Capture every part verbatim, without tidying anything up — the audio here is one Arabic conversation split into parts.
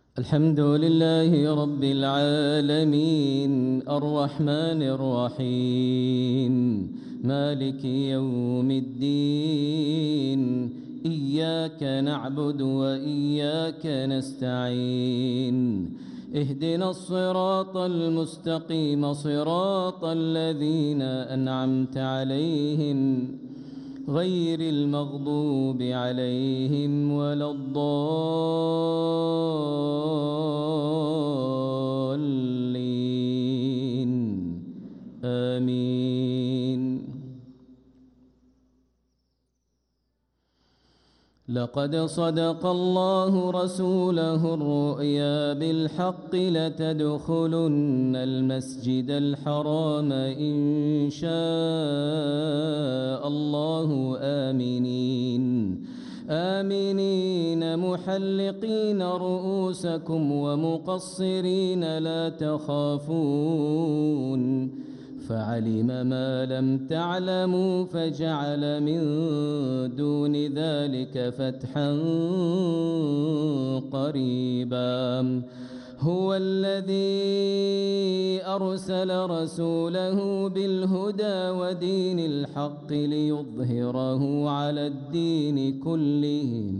الحمد لله رب العالمين الرحمن الرحيم مالك يوم الدين إياك نعبد وإياك نستعين اهدنا الصراط المستقيم صراط الذين أنعمت عليهم غير المغضوب عليهم ولا الضالين آمين. لقد صدق الله رسوله الرؤيا بالحق لتدخلن المسجد الحرام إن شاء الله آمنين آمنين محلقين رؤوسكم ومقصرين لا تخافون فعلم ما لم تعلموا فجعل من دون ذلك فتحا قريبا. هو الذي أرسل رسوله بالهدى ودين الحق ليظهره على الدين كله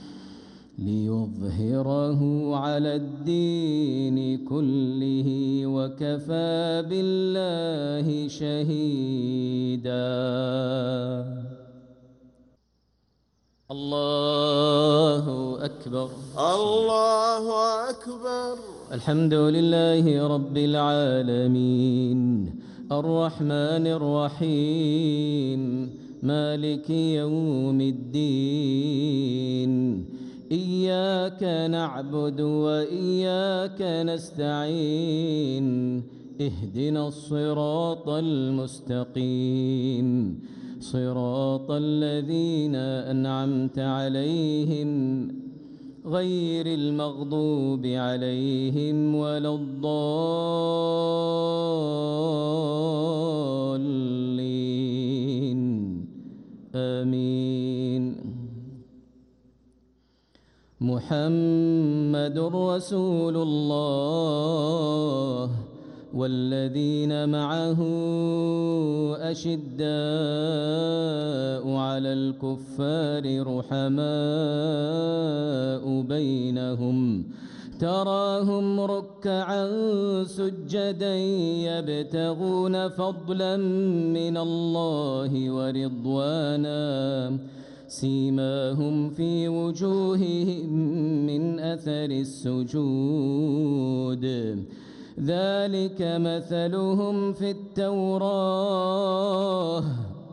ليظهره على الدين كله وكفى بالله شهيدا. الله أكبر الله أكبر. الحمد لله رب العالمين الرحمن الرحيم مالك يوم الدين إياك نعبد وإياك نستعين اهدنا الصراط المستقيم صراط الذين أنعمت عليهم غير المغضوب عليهم ولا الضالين آمين. محمد رسول الله والذين معه أشداء على الكفار رحماء بينهم تراهم ركعا سجدا يبتغون فضلا من الله ورضوانا سيماهم في وجوههم من أثر السجود ذلك مثلهم في التوراة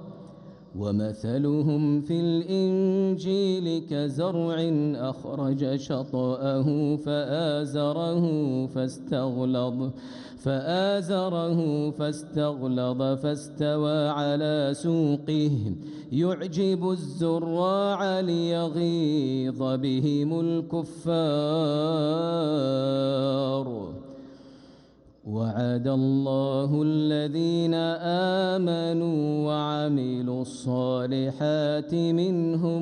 ومثلهم في الإنجيل كزرع أخرج شطأه فآزره فاستغلظ فآزره فاستغلظ فاستوى على سوقه يعجب الزراع ليغيظ بهم الكفار. وعد الله الذين آمنوا وعملوا الصالحات منهم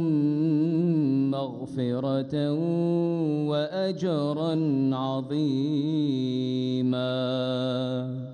مغفرة وأجرا عظيما.